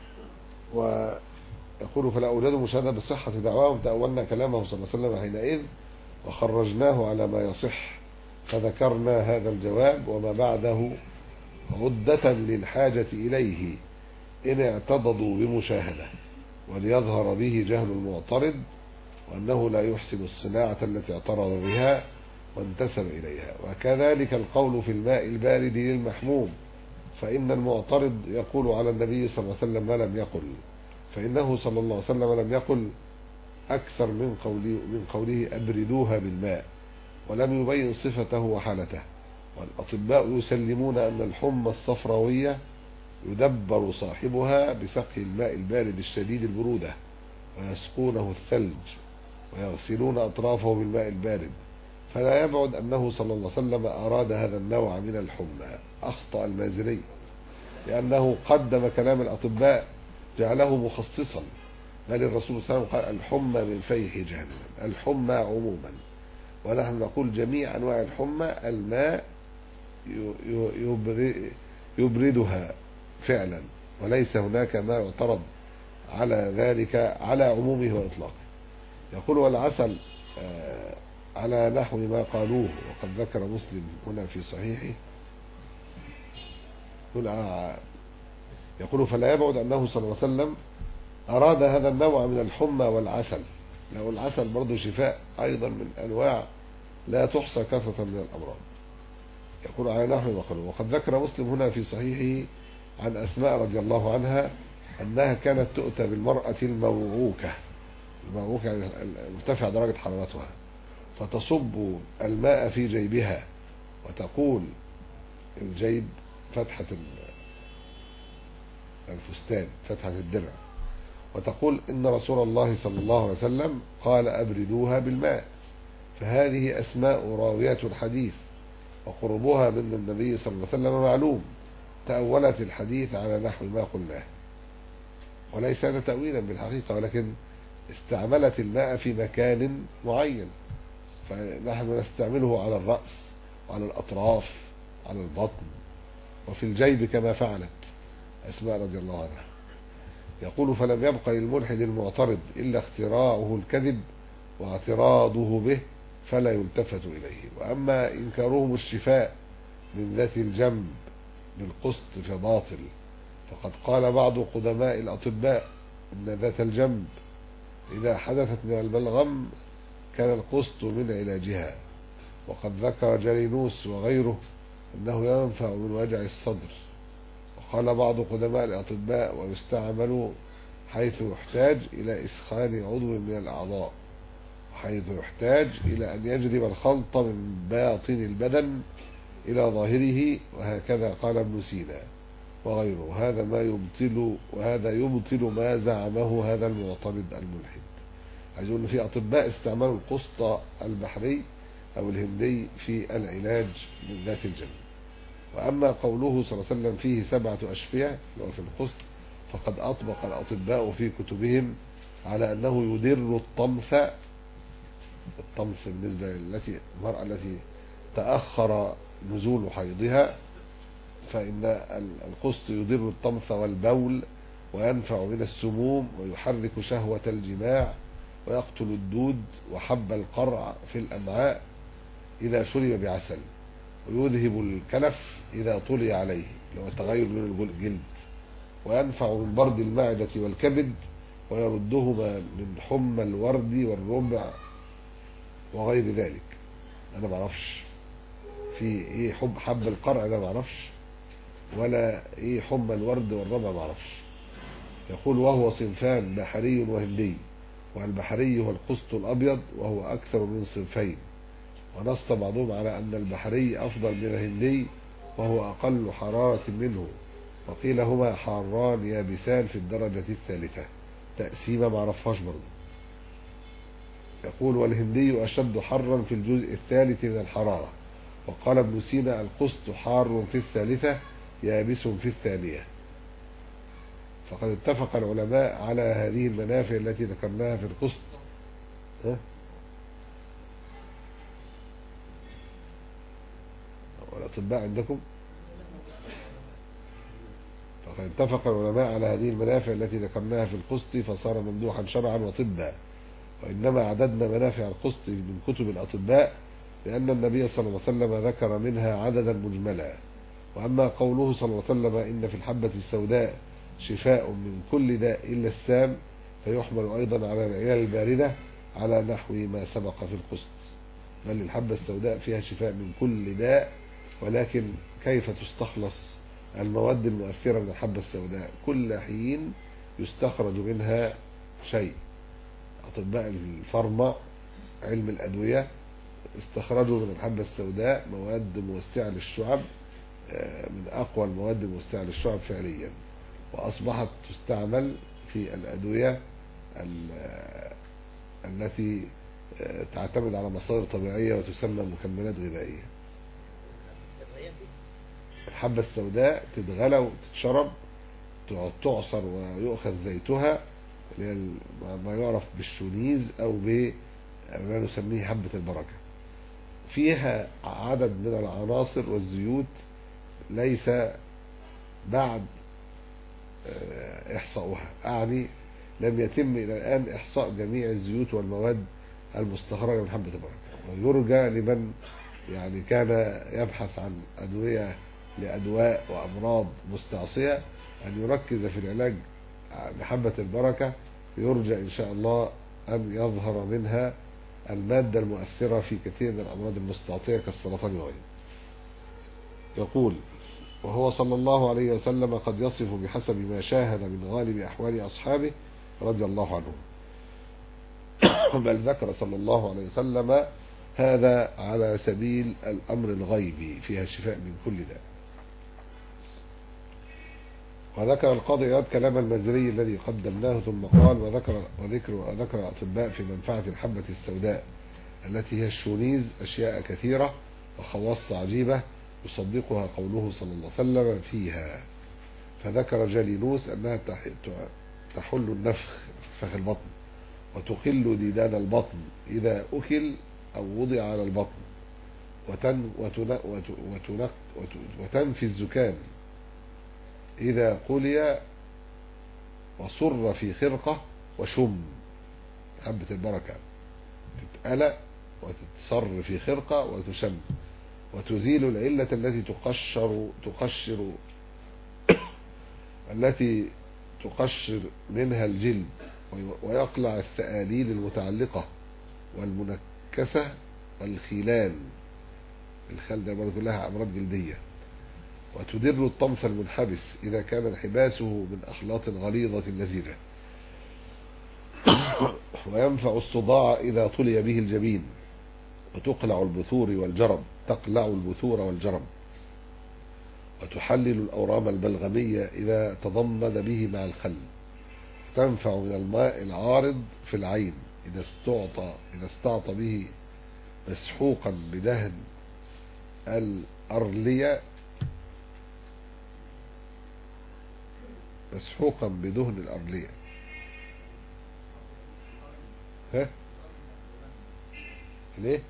ويقول فلا أوجدوا مشاهدة بصحة دعواهم، تأولنا كلامه صلى الله عليه وسلم حينئذ وخرجناه على ما يصح، فذكرنا هذا الجواب وما بعده عدة للحاجة إليه إن اعتضدوا بمشاهدة، وليظهر به جهل المعترض، وأنه لا يحسن الصناعة التي اعترض بها وانتسب إليها. وكذلك القول في الماء البارد للمحموم، فإن المعترض يقول على النبي صلى الله عليه وسلم ما لم يقل، فإنه صلى الله عليه وسلم لم يقل أكثر من قوله, من قوله أبردوها بالماء، ولم يبين صفته وحالته. والأطباء يسلمون أن الحمى الصفراوية يدبر صاحبها بسقي الماء البارد الشديد البرودة، ويسقونه الثلج ويغسلون أطرافه بالماء البارد، فلا يبعد أنه صلى الله عليه وسلم أراد هذا النوع من الحمى. أخطأ المازري لأنه قدم كلام الأطباء جعله مخصصا، بل الرسول صلى الله عليه وسلم قال الحمى من فيح جهنم، الحمى عموما، ونحن نقول جميع أنواع الحمى الماء يبردها فعلا، وليس هناك ما يعترض على ذلك على عمومه وإطلاقه. يقول والعسل على نحو ما قالوه، وقد ذكر مسلم هنا في صحيحه. يقول فلا يبعد أنه صلى الله عليه وسلم أراد هذا النوع من الحمى والعسل، لو العسل برضو شفاء أيضا من أنواع لا تحصى كثرة من الأمراض. يقول على نحو ما قالوه. وقد ذكر مسلم هنا في صحيحه عن أسماء رضي الله عنها أنها كانت تؤتى بالمرأة الموعوكة، الموعوكة يعني مرتفع درجة حرارتها، فتصب الماء في جيبها، وتقول الجيب فتحة الفستان فتحة الدرع، وتقول إن رسول الله صلى الله عليه وسلم قال أبردوها بالماء. فهذه أسماء راويات الحديث، وقربها من النبي صلى الله عليه وسلم معلوم، تأولت الحديث على نحو ما قلناه، وليس هذا تأويلا بالحقيقة، ولكن استعملت الماء في مكان معين، فنحن نستعمله على الرأس وعلى الأطراف على البطن وفي الجيب كما فعلت أسماء رضي الله عنها. يقول فلم يبق للملحد المعترض إلا اختراعه الكذب واعتراضه به، فلا يلتفت إليه. وأما إنكارهم الشفاء من ذات الجنب بالقسط فباطل، فقد قال بعض قدماء الأطباء إن ذات الجنب إذا حدثت من البلغم كان القسط من علاجها، وقد ذكر جالينوس وغيره أنه ينفع من وجع الصدر. وقال بعض قدماء الأطباء ويستعمل حيث يحتاج إلى إسخان عضو من الأعضاء، وحيث يحتاج إلى أن يجذب الخلط من باطن البدن إلى ظاهره، وهكذا قال ابن سينا وغيره. هذا ما يبطل وهذا يبطل ما زعمه هذا المعترض الملحد. عايز يقول في أطباء استعملوا القسط البحري أو الهندي في العلاج من ذات الجن. وأما قوله صلى الله عليه وسلم فيه سبعة أشفية اللي هو في القسط، فقد أطبق الأطباء في كتبهم على أنه يدر الطمث. الطمث بالنسبة للتي المرأة التي تأخر نزول حيضها، فإن القسط يدر الطمث والبول وينفع من السموم ويحرك شهوة الجماع ويقتل الدود وحب القرع في الأمعاء إذا شرب بعسل، ويذهب الكلف إذا طلي عليه لو تغير لون الجلد، وينفع من برد المعدة والكبد، ويردهما من حمى الورد والربع وغير ذلك. أنا معرفش في إيه حب حب القرع ده، معرفش، ولا إيه حمى الورد والربع معرفش. يقول وهو صنفان بحري وهندي، والبحري هو القسط الأبيض وهو أكثر من صنفين. ونص بعضهم على أن البحري أفضل من الهندي وهو أقل حرارة منه، وقيل هما حاران يابسان في الدرجة الثالثة. تقسيمة معرفهاش برضه. يقول والهندي أشد حرا في الجزء الثالث من الحرارة. وقال ابن سينا القسط حار في الثالثة يابس في الثانية. فقد اتفق العلماء على هذه المنافع التي ذكرناها في القسط. ها؟ والأطباء عندكم؟ فقد اتفق العلماء على هذه المنافع التي ذكرناها في القسط فصار ممدوحا شرعا وطبا. وإنما عددنا منافع القسط من كتب الأطباء لأن النبي صلى الله عليه وسلم ذكر منها عددا مجملا. وأما قوله صلى الله عليه وسلم إن في الحبة السوداء شفاء من كل داء إلا السام، فيحمل أيضا على العلل الباردة على نحو ما سبق في القسط. بل الحبة السوداء فيها شفاء من كل داء، ولكن كيف تستخلص المواد المؤثرة من الحبة السوداء؟ كل حين يستخرج منها شيء. أطباء الفارما علم الأدوية استخرجوا من الحبة السوداء مواد موسعة للشعب، من أقوى المواد الموسعة للشعب فعليا، وأصبحت تستعمل في الأدوية التي تعتمد على مصادر طبيعية وتسمى مكملات غذائية. الحبة السوداء تتغلى وتتشرب، تعصر ويؤخذ زيتها ما يعرف بالشونيز أو بما نسميه حبة البركة. فيها عدد من العناصر والزيوت ليس بعد إحصاؤها، أعني لم يتم إلى الآن إحصاء جميع الزيوت والمواد المستخرجة من حبة البركة. ويرجى لمن يعني كان يبحث عن أدوية لأدواء وأمراض مستعصية أن يركز في العلاج بحبة البركة، يرجى إن شاء الله أن يظهر منها المادة المؤثرة في كثير من الأمراض المستعصية كالسرطان وغيره. يقول وهو صلى الله عليه وسلم قد يصف بحسب ما شاهد من غالب أحوال أصحابه رضي الله عنهم، بل ذكر صلى الله عليه وسلم هذا على سبيل الأمر الغيبي فيها الشفاء من كل داء. وذكر القاضي عياض كلام المزري الذي قدمناه ثم قال وذكر وذكر وذكر الأطباء في منفعة الحبة السوداء التي هي الشونيز أشياء كثيرة وخواص عجيبة يصدقها قوله صلى الله عليه وسلم فيها. فذكر جالينوس أنها تحل النفخ فخ البطن، وتقل ديدان البطن إذا أكل أو وضع على البطن، وتن وتن وتن وتنفي الزكام إذا قلي وصر في خرقة وشم. حبة البركة تتقلى وتتصر في خرقة وتشم، وتزيل العلة التي تقشر تقشر التي تقشر منها الجلد، ويقلع الثآليل المتعلقة والمنكسة والخيلان. الخال ده برضه كلها أمراض جلدية. وتدر الطمث المنحبس إذا كان انحباسه من أخلاط غليظة لزجة. وينفع الصداع إذا طلي به الجبين. وتقلع البثور والجرب تقلع البثور والجرب وتحلل الأورام البلغمية إذا تضمد به مع الخل، تنفع من الماء العارض في العين إذا استعطى إذا استعطى به مسحوقا بدهن الأرلية مسحوقا بدهن الأرلية. ها ليه؟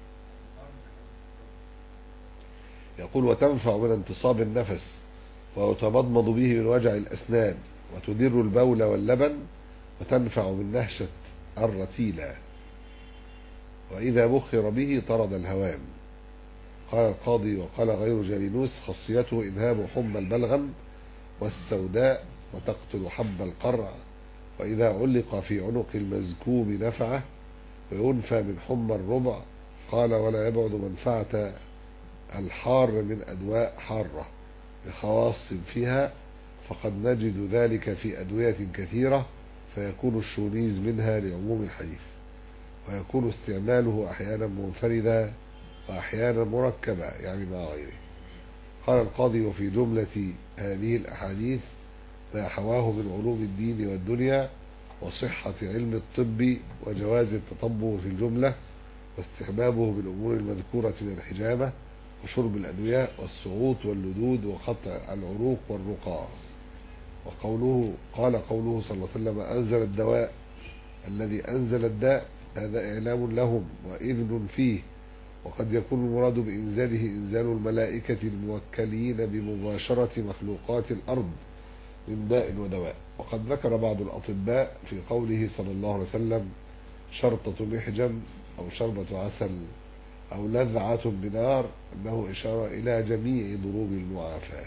يقول وتنفع من انتصاب النفس ويتمضمض به من وجع الأسنان، وتدر البول واللبن، وتنفع من نهشة الرتيلة، وإذا بخر به طرد الهوام. قال القاضي وقال غير جالينوس خاصيته إذهاب حمى البلغم والسوداء وتقتل حب القرع، وإذا علق في عنق المزكوم نفعه، وينفى من حمى الربع. قال ولا يبعد منفعة الحار من أدواء حارة بخواص فيها، فقد نجد ذلك في أدوية كثيرة، فيكون الشونيز منها لعموم الحديث، ويكون استعماله أحيانا منفردا وأحيانا مركبا يعني مع غيره. قال القاضي وفي جملة هذه الأحاديث ما حواه من علوم الدين والدنيا وصحة علم الطب وجواز التطبع في الجملة، واستحبابه بالأمور المذكورة من الحجامة وشرب الأدوية والسعوط واللدود وقطع العروق والرقاع. وقوله قال قوله صلى الله عليه وسلم أنزل الدواء الذي أنزل الداء، هذا إعلام لهم وإذن فيه، وقد يكون المراد بإنزاله إنزال الملائكة الموكلين بمباشرة مخلوقات الأرض من داء ودواء. وقد ذكر بعض الأطباء في قوله صلى الله عليه وسلم شرطة محجم أو شربة عسل أو لذعة بنار أنه إشارة إلى جميع ضروب المعافاة.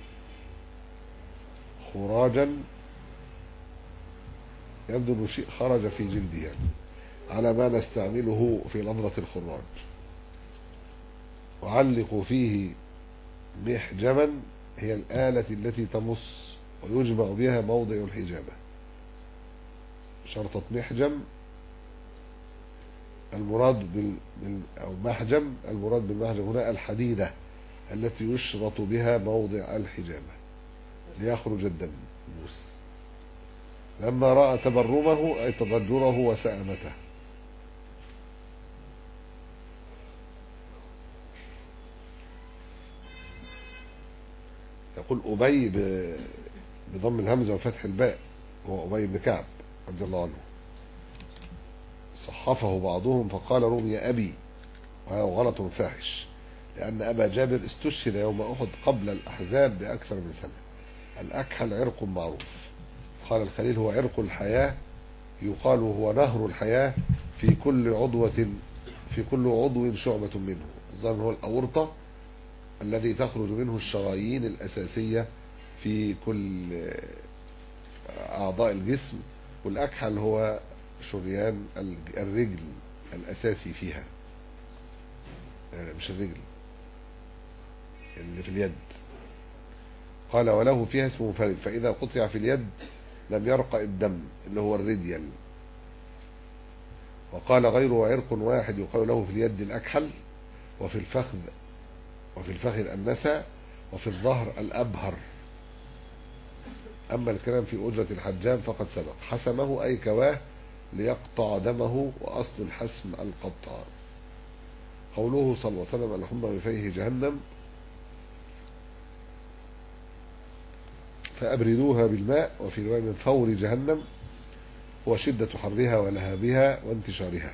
خراجا يبدو أنه شيء خرج في جلده يعني، على ما نستعمله في لفظة الخراج. وعلقوا فيه محجما هي الآلة التي تمص ويجمع بها موضع الحجامة. شرطة محجم المراد بال... بال... أو محجم المراد بالمحجم هنا الحديدة التي يشرط بها موضع الحجامة ليخرج الدم موس. لما رأى تبرمه أي تضجره وسأمته. يقول أبي بضم الهمزة وفتح الباء هو أبي بن كعب رضي الله عنه، صحفه بعضهم فقال رمي أبي، وهذا غلط فاحش، لأن أبا جابر استشهد يوم أحد قبل الأحزاب بأكثر من سنة. الأكحل عرق معروف. قال الخليل هو عرق الحياة، يقال هو نهر الحياة في كل عضوة في كل عضو شعبة منه. الظاهر هو الأورطة الذي تخرج منه الشرايين الأساسية في كل أعضاء الجسم، والأكحل هو شريان الرجل الأساسي فيها، يعني مش الرجل اللي في اليد. قال وله فيها اسم منفرد، فإذا قطع في اليد لم يرقى الدم اللي هو الريديال. وقال غيره عرق واحد يقال له في اليد الأكحل، وفي الفخذ وفي الفخذ النسا، وفي الظهر الأبهر. أما الكلام في أجرة الحجام فقد سبق. حسمه أي كواه ليقطع دمه، وأصل الحسم القطع. قوله صلى الله عليه وسلم الحمى بفيه جهنم فأبردوها بالماء، وفي رواية من فور جهنم، وشدة حرها ولهابها وانتشارها.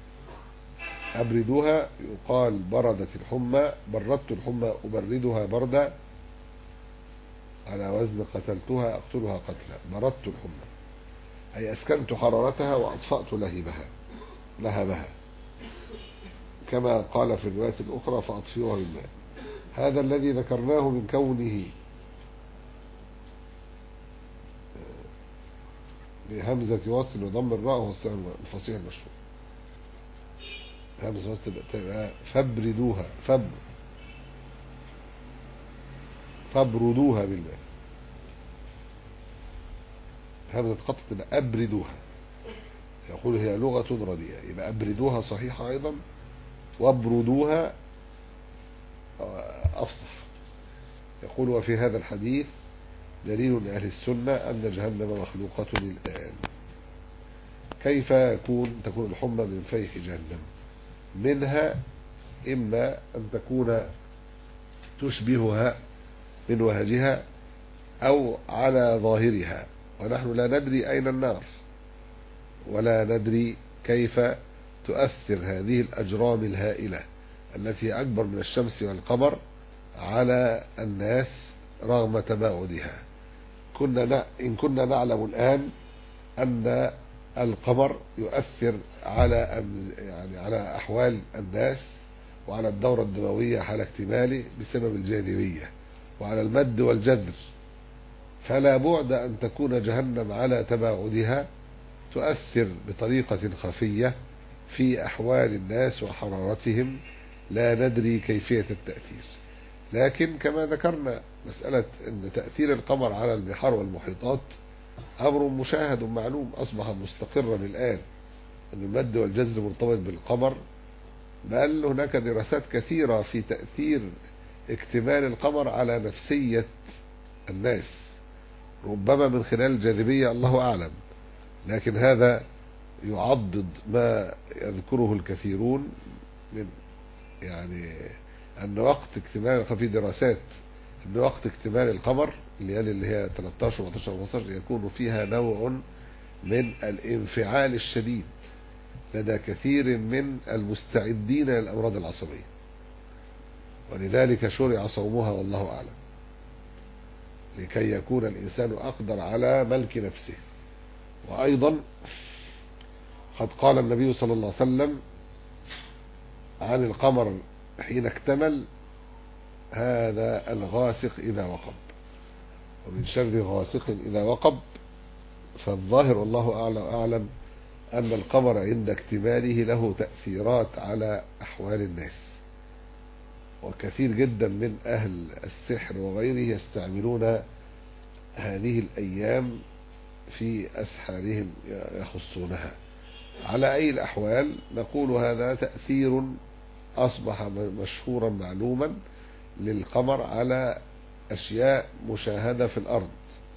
أبردوها يقال بردت الحمى، بردت الحمى أبردها بردا، على وزن قتلتها أقتلها قتلا. بردت الحمى أي أسكنت حرارتها وأطفأت لهبها لهبها، كما قال في الرواية الأخرى فأطفئوها بالماء. هذا الذي ذكرناه من كونه بهمزة وصل وضم الراء هو الفصيح المشهور. همزة وصل تبقى فابردوها فب فابردوها بالماء. همزة قطع تبقى أبردوها، يقول هي لغة رديئة، يبقى أبردوها صحيحة أيضا، وابردوها أفصح. يقول: وفي هذا الحديث دليل لأهل السنة أن جهنم مخلوقة الآن. كيف يكون تكون الحمى من فيح جهنم؟ منها إما أن تكون تشبهها من وهجها أو على ظاهرها، ونحن لا ندري أين النار ولا ندري كيف تؤثر هذه الأجرام الهائلة التي أكبر من الشمس والقمر على الناس رغم تباعدها. كنا إن كنا نعلم الآن أن القمر يؤثر على يعني على أحوال الناس وعلى الدورة الدموية حال اكتماله بسبب الجاذبية وعلى المد والجذر، فلا بعد أن تكون جهنم على تباعدها تؤثر بطريقة خفية في أحوال الناس وحرارتهم، لا ندري كيفية التأثير. لكن كما ذكرنا مسألة أن تأثير القمر على البحار والمحيطات أمر مشاهد معلوم أصبح مستقرا الآن، أن المد والجزر مرتبط بالقمر، بل هناك دراسات كثيرة في تأثير اكتمال القمر على نفسية الناس، ربما من خلال الجاذبية الله أعلم، لكن هذا يعضد ما يذكره الكثيرون من يعني أن وقت اكتمال في دراسات أن وقت اكتمال القمر اللي هي ثلاثة عشر و أربعة عشر يكون فيها نوع من الانفعال الشديد لدى كثير من المستعدين للأمراض العصبية، ولذلك شرع صومها والله أعلم، لكي يكون الإنسان أقدر على ملك نفسه. وأيضا قد قال النبي صلى الله عليه وسلم عن القمر حين اكتمل: هذا الغاسق إذا وقب، ومن شر غاسق إذا وقب. فالظاهر والله أعلم أن القمر عند اكتماله له تأثيرات على أحوال الناس، وكثير جدا من أهل السحر وغيره يستعملون هذه الأيام في أسحارهم يخصونها. على أي الأحوال نقول هذا تأثير أصبح مشهورا معلوما للقمر على أشياء مشاهدة في الأرض،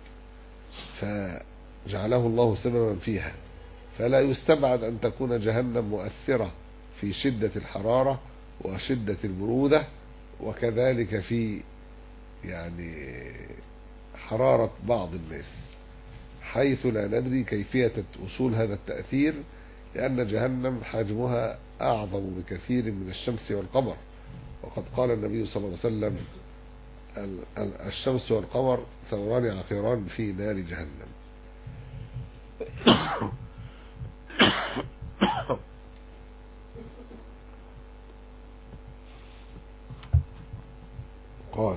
فجعله الله سببا فيها، فلا يستبعد أن تكون جهنم مؤثرة في شدة الحرارة وشدة البرودة، وكذلك في يعني حرارة بعض الناس، حيث لا ندري كيفية وصول هذا التأثير، لأن جهنم حجمها أعظم بكثير من الشمس والقمر. وقد قال النبي صلى الله عليه وسلم: الشمس والقمر ثوران عقيران في نار جهنم. قال: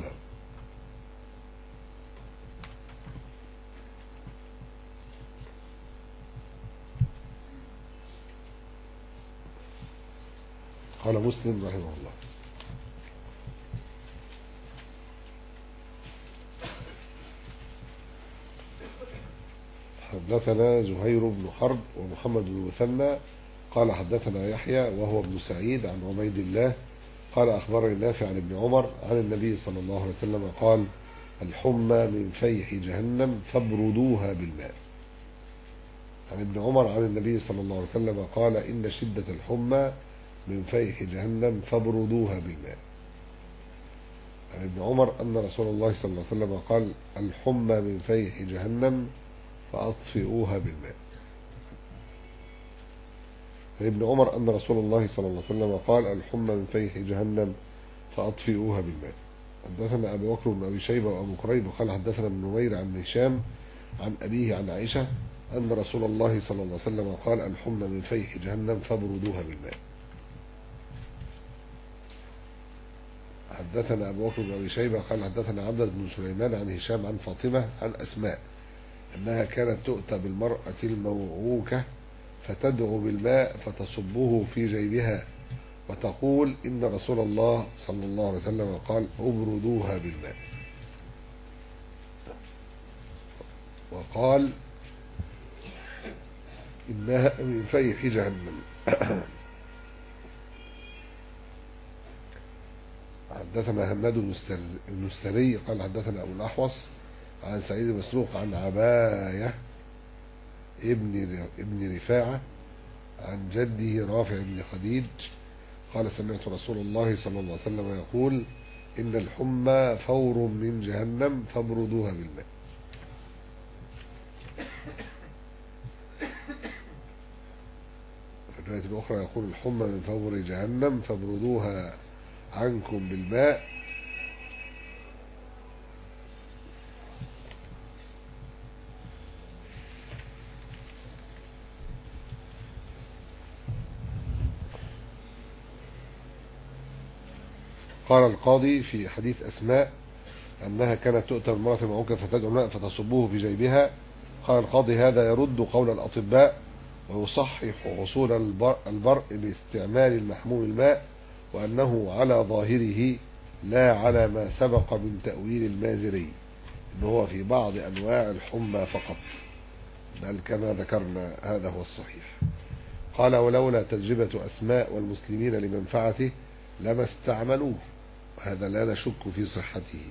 قال مسلم رحمه الله: حدثنا زهير بن حرب ومحمد بن مثنى قال حدثنا يحيى وهو ابن سعيد عن عبيد الله قال أخبرني نافع عن ابن عمر عن النبي صلى الله عليه وسلم قال: الحمى من فيح جهنم فابردوها بالماء. عن ابن عمر عن النبي صلى الله عليه وسلم قال: إن شدة الحمى من فيح جهنم فابردوها بالماء. عن ابن عمر أن رسول الله صلى الله عليه وسلم قال: الحمى من فيح جهنم فأطفئوها بالماء. عن ابن عمر أن رسول الله صلى الله عليه وسلم قال: الحمى من فيح جهنم فأطفئوها بالماء. حدثنا أبو بكر بن أبي شيبة وأبو كريب قال حدثنا ابن نمير عن هشام عن أبيه عن عائشة أن رسول الله صلى الله عليه وسلم قال: الحمى من فيح جهنم فابردوها بالماء. حدثنا أبو بكر بن أبي شيبة قال حدثنا عبد بن سليمان عن هشام عن فاطمة عن أسماء أنها كانت تؤتى بالمرأة الموعوكة فتدعو بالماء فتصبه في جيبها وتقول: إن رسول الله صلى الله عليه وسلم قال: ابردوها بالماء. وقال: إنها من فيح جهنم. حدثنا هناد بن السري قال حدثنا أبو الأحوص عن سعيد مسروق عن عباية ابن ابن رفاعة عن جده رافع بن خديج قال سمعت رسول الله صلى الله عليه وسلم يقول إن الحمى فور من جهنم فابردوها بالماء. في الرواية الأخرى يقول الحمى من فور جهنم فابردوها عنكم بالماء. قال القاضي في حديث أسماء أنها كانت تؤتى المرأة معوكة فتدعو الماء فتصبه في جيبها. قال القاضي هذا يرد قول الأطباء ويصحح حصول البرء باستعمال المحموم الماء، وأنه على ظاهره لا على ما سبق من تأويل المازري إنه هو في بعض أنواع الحمى فقط، بل كما ذكرنا هذا هو الصحيح. قال ولولا تجربة أسماء والمسلمين لمنفعته لما استعملوه، وهذا لا نشك في صحته.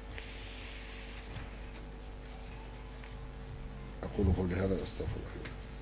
أقول قولي هذا أستغفر الله.